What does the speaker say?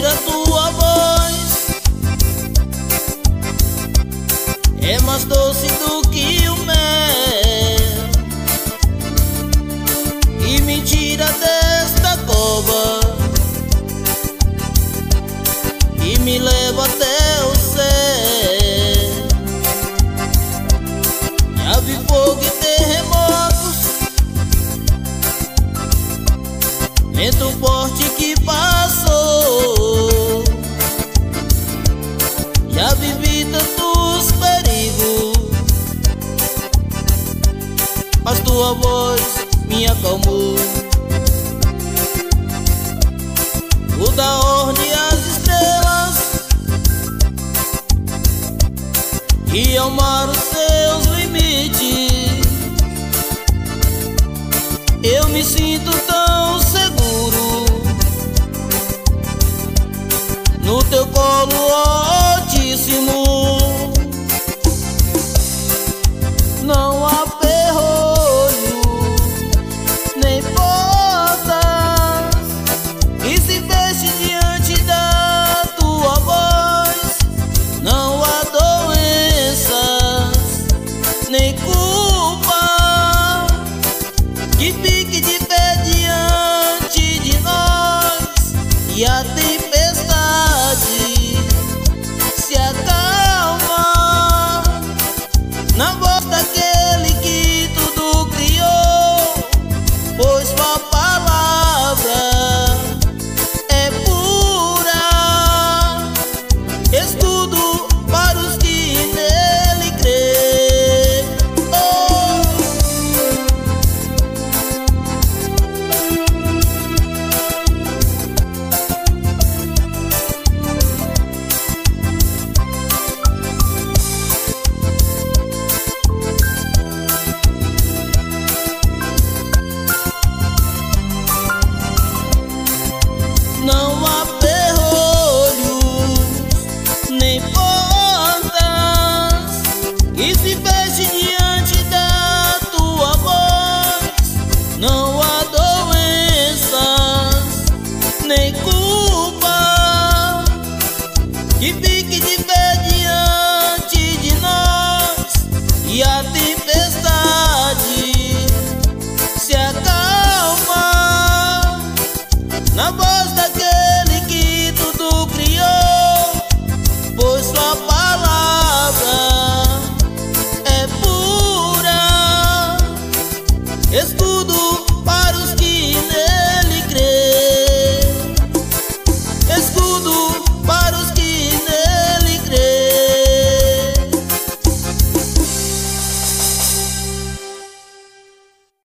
a tua voz é mais doce do que o mel, e me tira desta cova e me leva até o céu. Já vi fogo e terremotos, vento forte que passou. Já vivi tantos perigos, mas tua voz me acalmou. O da ordem às estrelas e ao mar os seus limites. Eu me sinto tão seguro no teu colo altíssimo. Não há ferrolho nem portas que se feche diante da tua voz. Não há doenças nem culpa que fique de pé diante de nós. E a